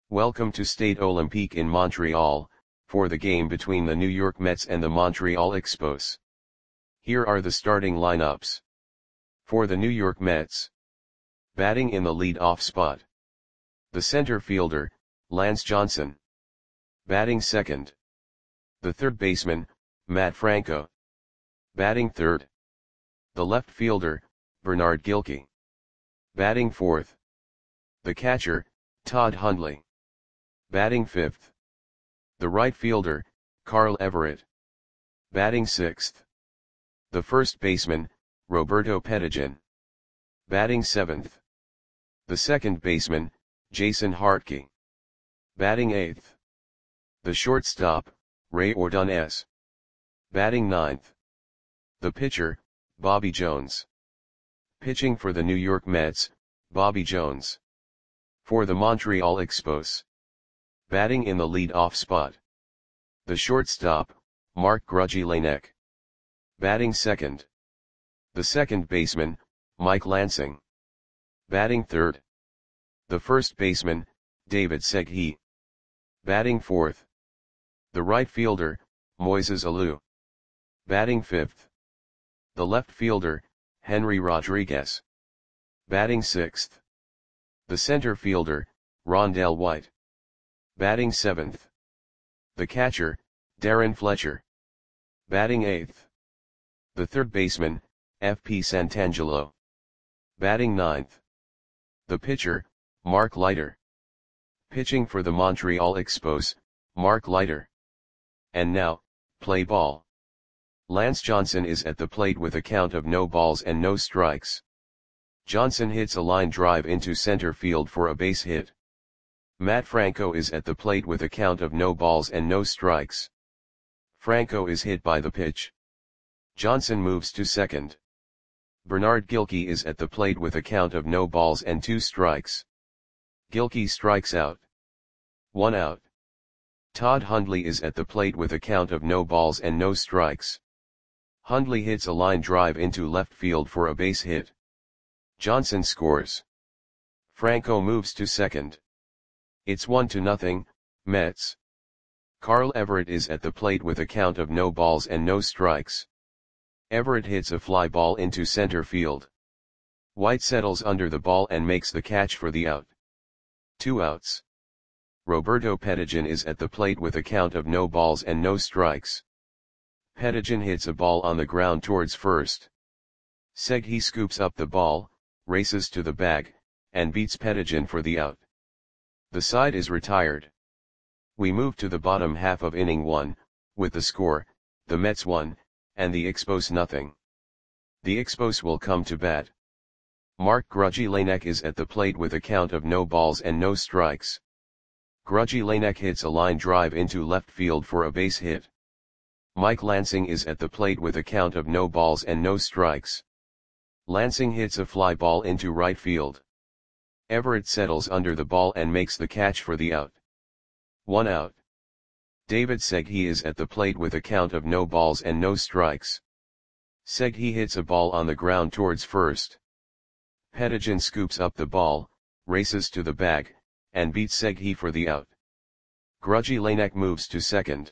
Welcome to Stade Olympique in Montreal, for the game between the New York Mets and the Montreal Expos. Here are the starting lineups. For the New York Mets. Batting in the lead-off spot. The center fielder, Lance Johnson. Batting second. The third baseman, Matt Franco. Batting third. The left fielder, Bernard Gilkey. Batting fourth. The catcher, Todd Hundley. Batting fifth. The right fielder, Carl Everett. Batting sixth. The first baseman, Roberto Pettigian. Batting seventh. The second baseman, Jason Hartke. Batting eighth. The shortstop, Ray Ordonez. Batting ninth. The pitcher, Bobby Jones. Pitching for the New York Mets, Bobby Jones. For the Montreal Expos. Batting in the lead-off spot. The shortstop, Marc Grudzielanek. Batting second. The second baseman, Mike Lansing. Batting third. The first baseman, David Segui. Batting fourth. The right fielder, Moises Alou. Batting fifth. The left fielder, Henry Rodriguez. Batting sixth. The center fielder, Rondell White. Batting seventh. The catcher, Darren Fletcher. Batting eighth. The third baseman, F.P. Santangelo. Batting ninth. The pitcher, Mark Leiter. Pitching for the Montreal Expos, Mark Leiter. And now, play ball. Lance Johnson is at the plate with a count of no balls and no strikes. Johnson hits a line drive into center field for a base hit. Matt Franco is at the plate with a count of no balls and no strikes. Franco is hit by the pitch. Johnson moves to second. Bernard Gilkey is at the plate with a count of no balls and 2 strikes. Gilkey strikes out. 1 out. Todd Hundley is at the plate with a count of no balls and no strikes. Hundley hits a line drive into left field for a base hit. Johnson scores. Franco moves to second. It's 1-0, Mets. Carl Everett is at the plate with a count of no balls and no strikes. Everett hits a fly ball into center field. White settles under the ball and makes the catch for the out. 2 outs. Roberto Pettigian is at the plate with a count of no balls and no strikes. Pettigian hits a ball on the ground towards first. Segui scoops up the ball, races to the bag, and beats Pettigian for the out. The side is retired. We move to the bottom half of inning 1, with the score, the Mets 1, and the Expos 0. The Expos will come to bat. Marc Grudzielanek is at the plate with a count of no balls and no strikes. Grudzielanek hits a line drive into left field for a base hit. Mike Lansing is at the plate with a count of no balls and no strikes. Lansing hits a fly ball into right field. Everett settles under the ball and makes the catch for the out. 1 out. David Segui is at the plate with a count of no balls and no strikes. Segui hits a ball on the ground towards first. Pettigian scoops up the ball, races to the bag, and beats Segui for the out. Grudzielanek moves to second.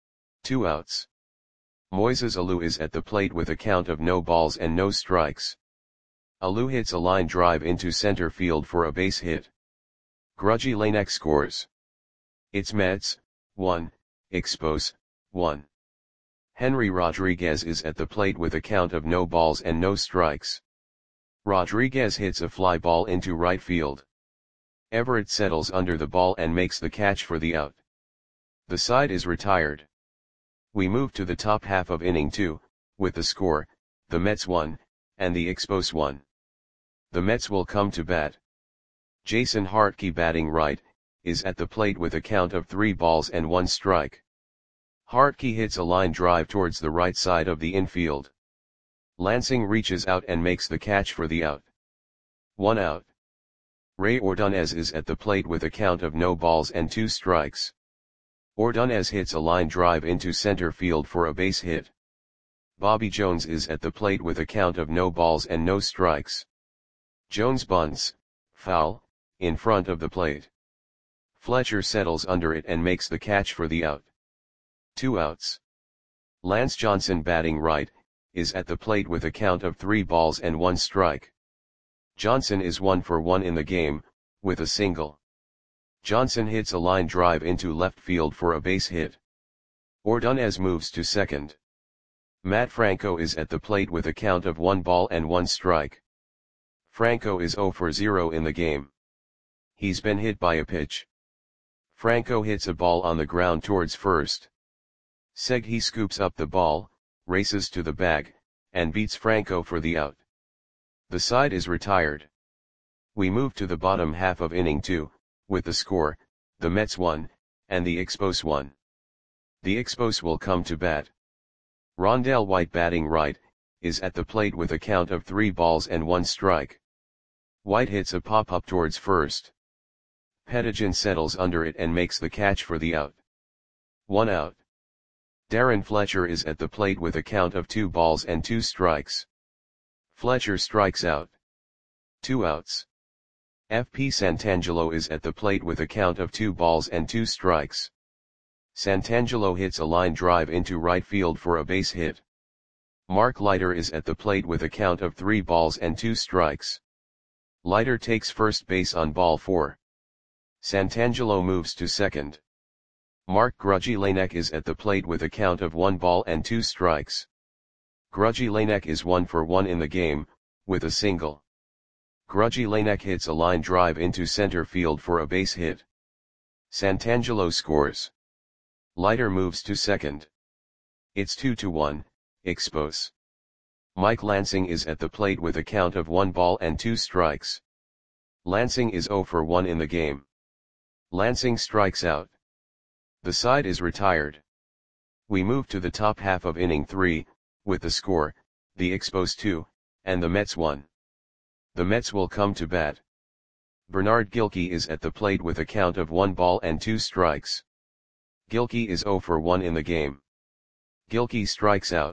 2 outs. Moises Alou is at the plate with a count of no balls and no strikes. Alou hits a line drive into center field for a base hit. Grudzielanek scores. It's Mets 1, Expos 1. Henry Rodriguez is at the plate with a count of no balls and no strikes. Rodriguez hits a fly ball into right field. Everett settles under the ball and makes the catch for the out. The side is retired. We move to the top half of inning 2, with the score, the Mets 1, and the Expos 1. The Mets will come to bat. Jason Hartke, batting right, is at the plate with a count of 3 balls and 1 strike. Hartke hits a line drive towards the right side of the infield. Lansing reaches out and makes the catch for the out. 1 out. Ray Ordonez is at the plate with a count of no balls and 2 strikes. Ordonez hits a line drive into center field for a base hit. Bobby Jones is at the plate with a count of no balls and no strikes. Jones bunts, foul, in front of the plate. Fletcher settles under it and makes the catch for the out. 2 outs. Lance Johnson, batting right, is at the plate with a count of 3 balls and 1 strike. Johnson is 1 for 1 in the game, with a single. Johnson hits a line drive into left field for a base hit. Ordonez moves to second. Matt Franco is at the plate with a count of 1 ball and 1 strike. Franco is 0 for 0 in the game. He's been hit by a pitch. Franco hits a ball on the ground towards first. Segui scoops up the ball, races to the bag, and beats Franco for the out. The side is retired. We move to the bottom half of inning 2, with the score, the Mets 1, and the Expos 1. The Expos will come to bat. Rondell White, batting right, is at the plate with a count of 3 balls and 1 strike. White hits a pop-up towards first. Pettijohn settles under it and makes the catch for the out. 1 out. Darren Fletcher is at the plate with a count of 2 balls and 2 strikes. Fletcher strikes out. 2 outs. F.P. Santangelo is at the plate with a count of 2 balls and 2 strikes. Santangelo hits a line drive into right field for a base hit. Mark Leiter is at the plate with a count of 3 balls and 2 strikes. Leiter takes first base on ball 4. Santangelo moves to second. Mark Grudzielanek is at the plate with a count of 1 ball and 2 strikes. Grudzielanek is 1 for 1 in the game, with a single. Grudzielanek hits a line drive into center field for a base hit. Santangelo scores. Leiter moves to second. It's 2-1, Expos. Mike Lansing is at the plate with a count of 1 ball and 2 strikes. Lansing is 0 for 1 in the game. Lansing strikes out. The side is retired. We move to the top half of inning 3, with the score, the Expos 2, and the Mets 1. The Mets will come to bat. Bernard Gilkey is at the plate with a count of 1 ball and 2 strikes. Gilkey is 0 for 1 in the game. Gilkey strikes out.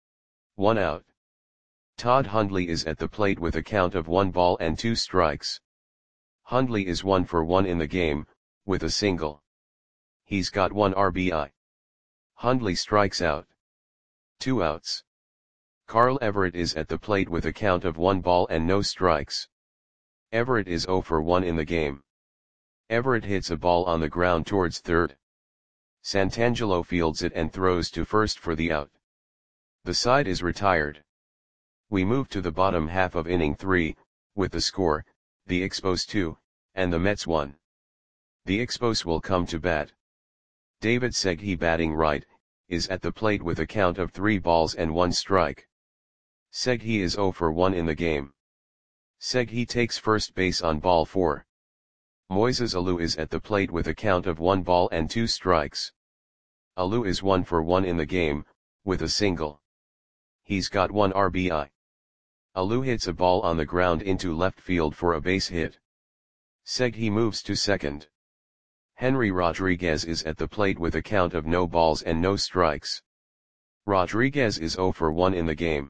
1 out. Todd Hundley is at the plate with a count of 1 ball and 2 strikes. Hundley is 1 for 1 in the game, with a single. He's got 1 RBI. Hundley strikes out. 2 outs. Carl Everett is at the plate with a count of 1 ball and no strikes. Everett is 0 for 1 in the game. Everett hits a ball on the ground towards third. Santangelo fields it and throws to first for the out. The side is retired. We move to the bottom half of inning 3, with the score, the Expos 2, and the Mets 1. The Expos will come to bat. David Segui, batting right, is at the plate with a count of 3 balls and 1 strike. Segui is 0 for 1 in the game. Segui takes first base on ball 4. Moises Alou is at the plate with a count of 1 ball and 2 strikes. Alou is 1 for 1 in the game, with a single. He's got 1 RBI. Alou hits a ball on the ground into left field for a base hit. Segui moves to second. Henry Rodriguez is at the plate with a count of no balls and no strikes. Rodriguez is 0 for 1 in the game.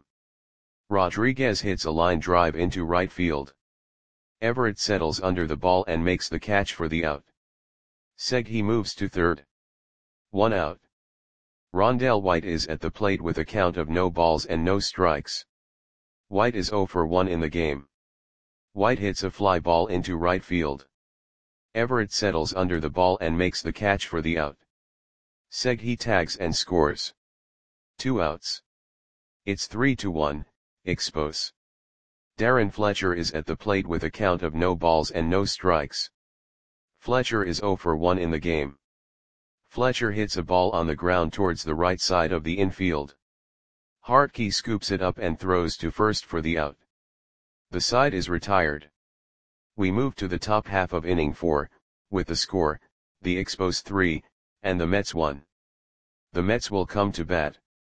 Rodriguez hits a line drive into right field. Everett settles under the ball and makes the catch for the out. Segui moves to third. 1 out. Rondell White is at the plate with a count of no balls and no strikes. White is 0 for 1 in the game. White hits a fly ball into right field. Everett settles under the ball and makes the catch for the out. Segui tags and scores. 2 outs. It's 3-1, Expos. Darren Fletcher is at the plate with a count of no balls and no strikes. Fletcher is 0 for 1 in the game. Fletcher hits a ball on the ground towards the right side of the infield. Hartke scoops it up and throws to first for the out. The side is retired. We move to the top half of inning 4, with the score, the Expos 3, and the Mets 1. The Mets will come to bat.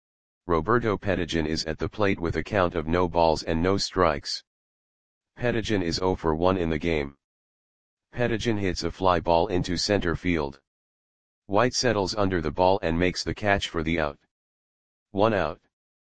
Roberto Pettijohn is at the plate with a count of no balls and no strikes. Pettijohn is 0 for 1 in the game. Pettijohn hits a fly ball into center field. White settles under the ball and makes the catch for the out. 1 out.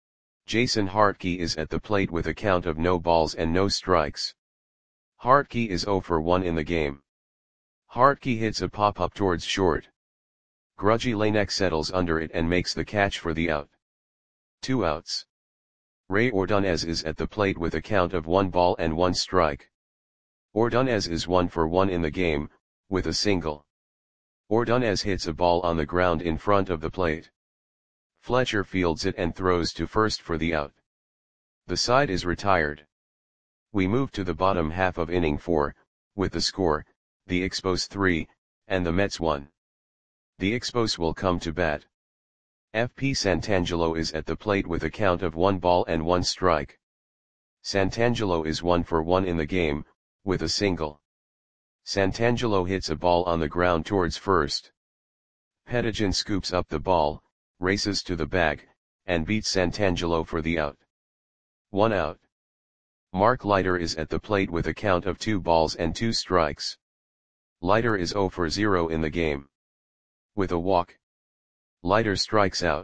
Jason Hartke is at the plate with a count of no balls and no strikes. Hartke is 0 for 1 in the game. Hartke hits a pop-up towards short. Grudgy Lanek settles under it and makes the catch for the out. 2 outs. Ray Ordonez is at the plate with a count of 1 ball and 1 strike. Ordonez is 1 for 1 in the game, with a single. Ordonez hits a ball on the ground in front of the plate. Fletcher fields it and throws to first for the out. The side is retired. We move to the bottom half of inning 4, with the score, the Expos 3, and the Mets 1. The Expos will come to bat. FP Santangelo is at the plate with a count of 1 ball and 1 strike. Santangelo is 1 for 1 in the game, with a single. Santangelo hits a ball on the ground towards first. Pettijohn scoops up the ball, races to the bag, and beats Santangelo for the out. 1 out. Mark Leiter is at the plate with a count of 2 balls and 2 strikes. Leiter is 0 for 0 in the game. With a walk, Leiter strikes out.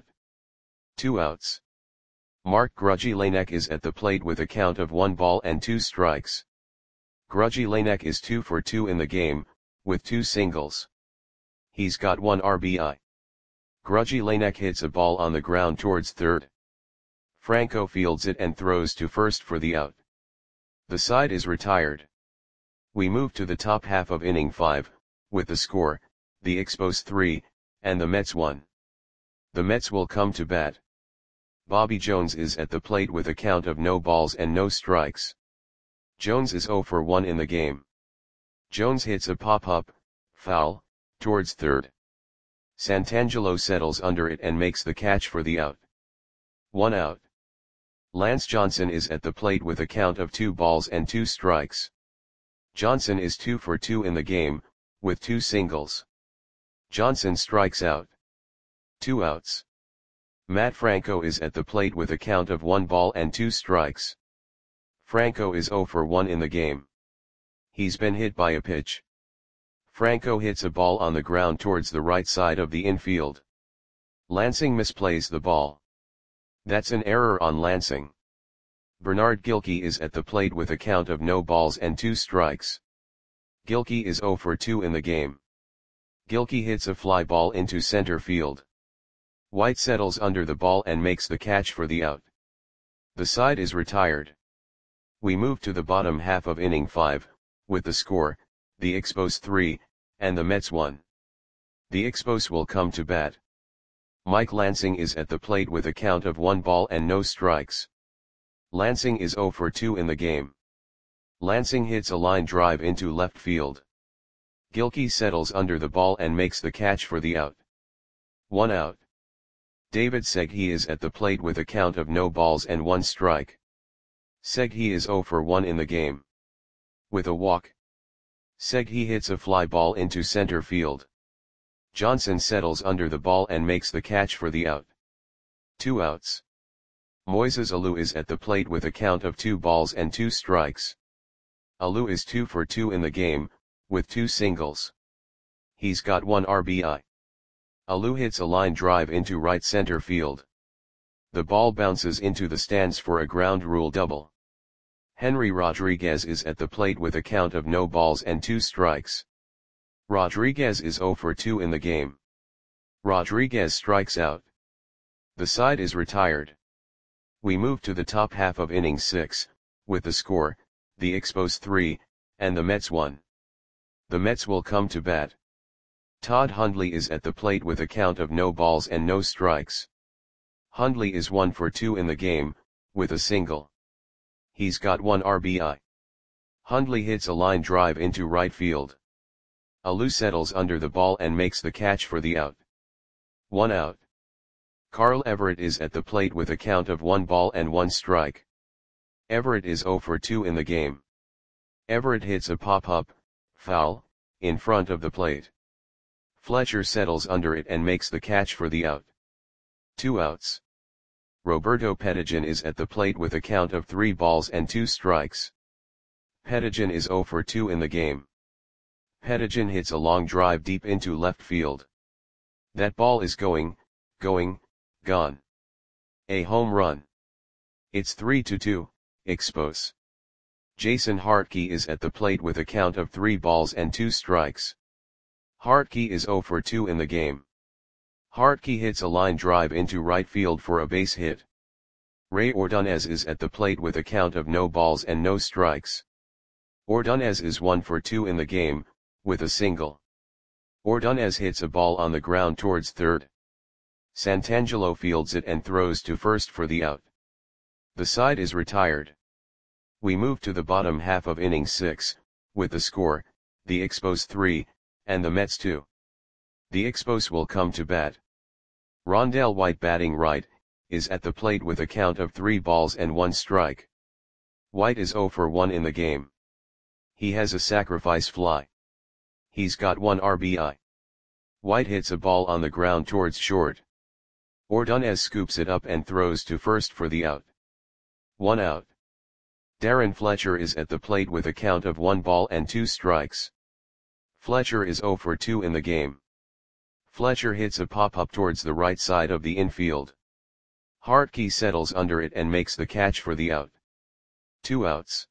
2 outs. Mark Grudgy Lanek is at the plate with a count of 1 ball and 2 strikes. Grudgy Lanek is 2 for 2 in the game, with 2 singles. He's got 1 RBI. Grudgy Lanek hits a ball on the ground towards third. Franco fields it and throws to first for the out. The side is retired. We move to the top half of inning 5, with the score, the Expos 3, and the Mets 1. The Mets will come to bat. Bobby Jones is at the plate with a count of no balls and no strikes. Jones is 0 for 1 in the game. Jones hits a pop-up, foul, towards third. Santangelo settles under it and makes the catch for the out. 1 out. Lance Johnson is at the plate with a count of 2 balls and 2 strikes. Johnson is 2 for 2 in the game, with 2 singles. Johnson strikes out. 2 outs. Matt Franco is at the plate with a count of 1 ball and 2 strikes. Franco is 0 for 1 in the game. He's been hit by a pitch. Franco hits a ball on the ground towards the right side of the infield. Lansing misplays the ball. That's an error on Lansing. Bernard Gilkey is at the plate with a count of no balls and 2 strikes. Gilkey is 0 for 2 in the game. Gilkey hits a fly ball into center field. White settles under the ball and makes the catch for the out. The side is retired. We move to the bottom half of inning 5, with the score, the Expos 3, and the Mets 1. The Expos will come to bat. Mike Lansing is at the plate with a count of 1 ball and no strikes. Lansing is 0 for 2 in the game. Lansing hits a line drive into left field. Gilkey settles under the ball and makes the catch for the out. 1 out. David Segui is at the plate with a count of no balls and 1 strike. Segui is 0 for 1 in the game. With a walk, Segui hits a fly ball into center field. Johnson settles under the ball and makes the catch for the out. 2 outs. Moises Alou is at the plate with a count of 2 balls and 2 strikes. Alou is 2 for 2 in the game, with 2 singles. He's got 1 RBI. Alou hits a line drive into right center field. The ball bounces into the stands for a ground rule double. Henry Rodriguez is at the plate with a count of no balls and 2 strikes. Rodriguez is 0 for 2 in the game. Rodriguez strikes out. The side is retired. We move to the top half of inning 6, with the score, the Expos 3, and the Mets 1. The Mets will come to bat. Todd Hundley is at the plate with a count of no balls and no strikes. Hundley is 1 for 2 in the game, with a single. He's got 1 RBI. Hundley hits a line drive into right field. Alou settles under the ball and makes the catch for the out. 1 out. Carl Everett is at the plate with a count of 1 ball and 1 strike. Everett is 0 for 2 in the game. Everett hits a pop-up, foul, in front of the plate. Fletcher settles under it and makes the catch for the out. 2 outs. Roberto Pettijohn is at the plate with a count of 3 balls and 2 strikes. Pettijohn is 0 for 2 in the game. Pettijohn hits a long drive deep into left field. That ball is gone. A home run. It's 3-2, Expos. Jason Hartke is at the plate with a count of 3 balls and 2 strikes. Hartke is 0 for 2 in the game. Hartke hits a line drive into right field for a base hit. Ray Ordonez is at the plate with a count of no balls and no strikes. Ordonez is 1 for 2 in the game, with a single. Ordonez hits a ball on the ground towards third. Santangelo fields it and throws to first for the out. The side is retired. We move to the bottom half of inning 6, with the score, the Expos 3, and the Mets 2. The Expos will come to bat. Rondell White, batting right, is at the plate with a count of 3 balls and 1 strike. White is 0 for 1 in the game. He has a sacrifice fly. He's got 1 RBI. White hits a ball on the ground towards short. Ordonez scoops it up and throws to first for the out. 1 out. Darren Fletcher is at the plate with a count of 1 ball and 2 strikes. Fletcher is 0 for 2 in the game. Fletcher hits a pop-up towards the right side of the infield. Hartke settles under it and makes the catch for the out. 2 outs.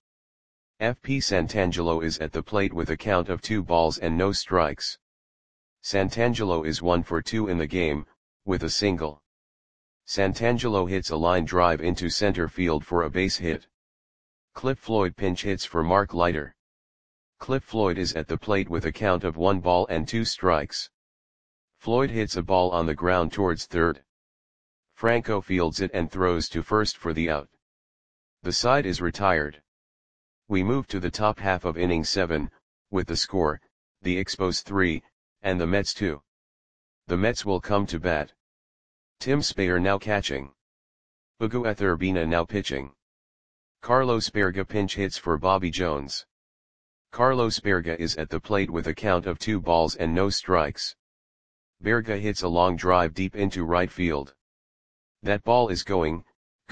FP Santangelo is at the plate with a count of 2 balls and no strikes. Santangelo is 1 for 2 in the game, with a single. Santangelo hits a line drive into center field for a base hit. Cliff Floyd pinch hits for Mark Leiter. Cliff Floyd is at the plate with a count of 1 ball and 2 strikes. Floyd hits a ball on the ground towards third. Franco fields it and throws to first for the out. The side is retired. We move to the top half of inning 7, with the score, the Expos 3, and the Mets 2. The Mets will come to bat. Tim Speyer now catching. Ugueth Urbina now pitching. Carlos Berga pinch hits for Bobby Jones. Carlos Berga is at the plate with a count of 2 balls and no strikes. Berga hits a long drive deep into right field. That ball is gone.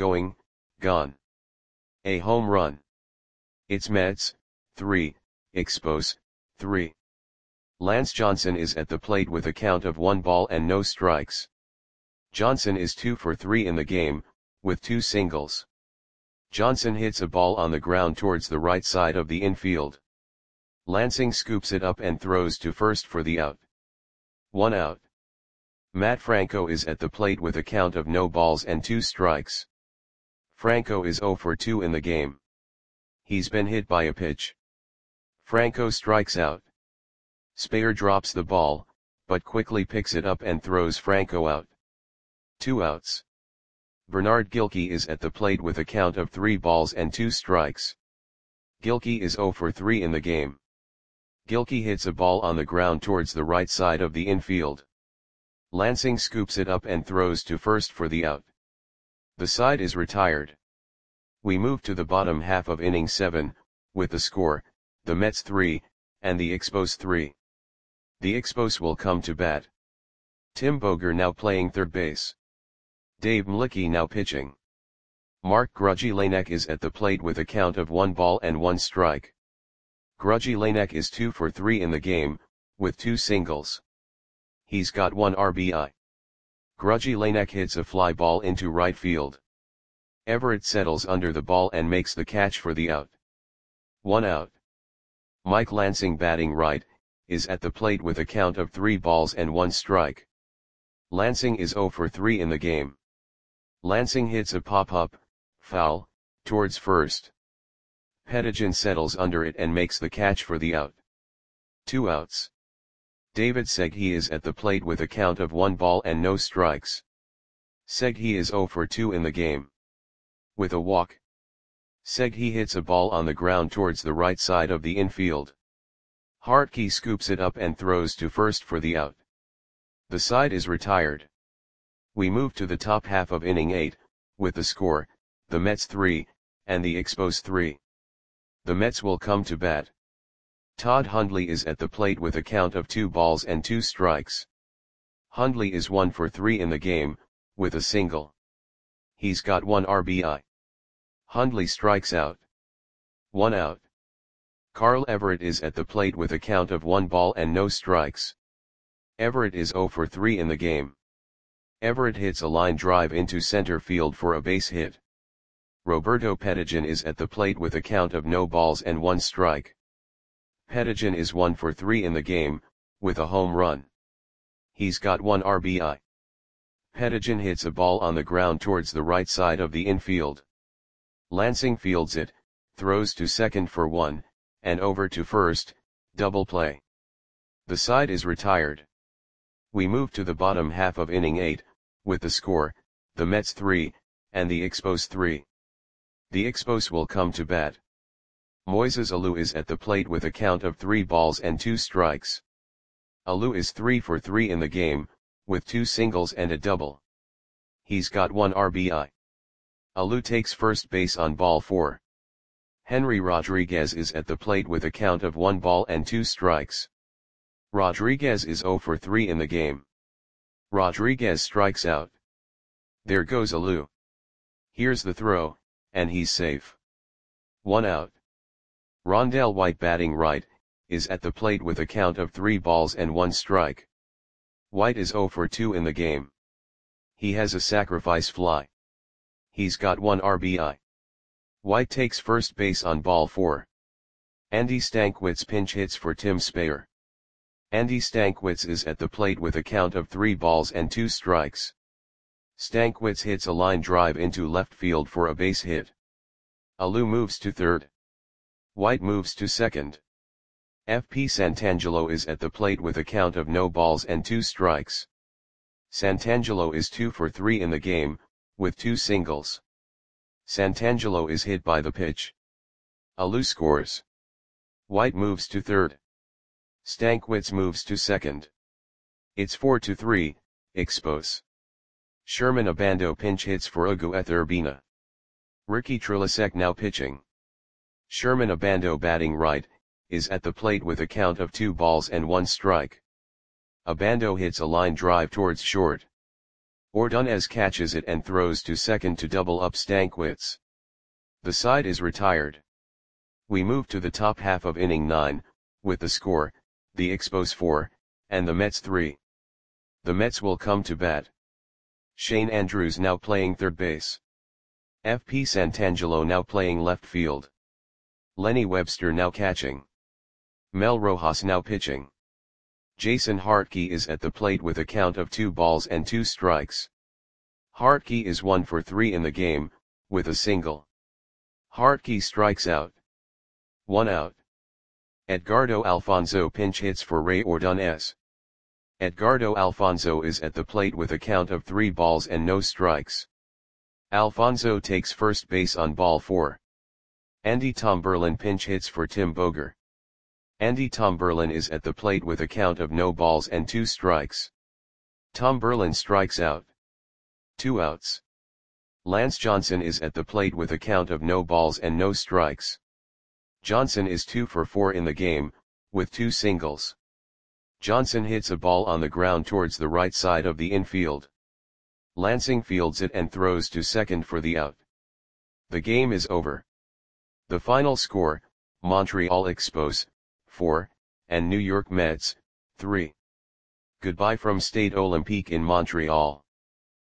A home run. It's Mets 3, Expos 3. Lance Johnson is at the plate with a count of 1 ball and no strikes. Johnson is 2 for 3 in the game, with 2 singles. Johnson hits a ball on the ground towards the right side of the infield. Lansing scoops it up and throws to first for the out. 1 out. Matt Franco is at the plate with a count of no balls and 2 strikes. Franco is 0 for 2 in the game. He's been hit by a pitch. Franco strikes out. Speyer drops the ball, but quickly picks it up and throws Franco out. 2 outs. Bernard Gilkey is at the plate with a count of 3 balls and 2 strikes. Gilkey is 0 for 3 in the game. Gilkey hits a ball on the ground towards the right side of the infield. Lansing scoops it up and throws to first for the out. The side is retired. We move to the bottom half of inning 7, with the score, the Mets 3, and the Expos 3. The Expos will come to bat. Tim Boger now playing third base. Dave Mlicki now pitching. Mark Grudzielanek is at the plate with a count of 1 ball and 1 strike. Grudzielanek is 2 for 3 in the game, with 2 singles. He's got 1 RBI. Grudzielanek hits a fly ball into right field. Everett settles under the ball and makes the catch for the out. 1 out. Mike Lansing, batting right, is at the plate with a count of 3 balls and 1 strike. Lansing is 0 for 3 in the game. Lansing hits a pop-up, foul, towards first. Pettigen settles under it and makes the catch for the out. 2 outs. David Segui is at the plate with a count of 1 ball and no strikes. Segui is 0 for 2 in the game. With a walk. Segui hits a ball on the ground towards the right side of the infield. Hartke scoops it up and throws to first for the out. The side is retired. We move to the top half of inning 8, with the score, the Mets 3, and the Expos 3. The Mets will come to bat. Todd Hundley is at the plate with a count of 2 balls and 2 strikes. Hundley is 1 for 3 in the game, with a single. He's got 1 RBI. Hundley strikes out. 1 out. Carl Everett is at the plate with a count of 1 ball and no strikes. Everett is 0 for 3 in the game. Everett hits a line drive into center field for a base hit. Roberto Pettigen is at the plate with a count of no balls and 1 strike. Pettigen is 1 for 3 in the game, with a home run. He's got 1 RBI. Pettijohn hits a ball on the ground towards the right side of the infield. Lansing fields it, throws to second for 1, and over to first, double play. The side is retired. We move to the bottom half of inning 8, with the score, the Mets 3, and the Expos 3. The Expos will come to bat. Moises Alou is at the plate with a count of 3 balls and 2 strikes. Alou is 3 for 3 in the game, with 2 singles and a double. He's got 1 RBI. Alou takes first base on ball 4. Henry Rodriguez is at the plate with a count of 1 ball and 2 strikes. Rodriguez is 0 for 3 in the game. Rodriguez strikes out. There goes Alou. Here's the throw, and he's safe. 1 out. Rondell White, batting right, is at the plate with a count of 3 balls and 1 strike. White is 0 for 2 in the game. He has a sacrifice fly. He's got 1 RBI. White takes first base on ball 4. Andy Stankiewicz pinch hits for Tim Speyer. Andy Stankiewicz is at the plate with a count of 3 balls and 2 strikes. Stankiewicz hits a line drive into left field for a base hit. Alou moves to third. White moves to second. FP Santangelo is at the plate with a count of no balls and 2 strikes. Santangelo is 2 for 3 in the game, with 2 singles. Santangelo is hit by the pitch. Alou scores. White moves to third. Stankiewicz moves to second. It's 4-3, Expos. Sherman Abando pinch hits for Ugueth Urbina. Ricky Trilasek now pitching. Sherman Abando, batting right, is at the plate with a count of 2 balls and 1 strike. Abando hits a line drive towards short. Ordonez catches it and throws to second to double up Stankiewicz. The side is retired. We move to the top half of inning 9, with the score, the Expos 4, and the Mets 3. The Mets will come to bat. Shane Andrews now playing third base. FP Santangelo now playing left field. Lenny Webster now catching. Mel Rojas now pitching. Jason Hartke is at the plate with a count of 2 balls and 2 strikes. Hartke is 1 for 3 in the game, with a single. Hartke strikes out. 1 out. Edgardo Alfonzo pinch hits for Ray Ordonez. Edgardo Alfonzo is at the plate with a count of 3 balls and no strikes. Alfonzo takes first base on ball 4. Andy Tomberlin pinch hits for Tim Boger. Andy Tomberlin is at the plate with a count of no balls and 2 strikes. Tomberlin strikes out. 2 outs. Lance Johnson is at the plate with a count of no balls and no strikes. Johnson is 2 for 4 in the game, with 2 singles. Johnson hits a ball on the ground towards the right side of the infield. Lansing fields it and throws to second for the out. The game is over. The final score, Montreal Expos, 4, and New York Mets, 3. Goodbye from Stade Olympique in Montreal.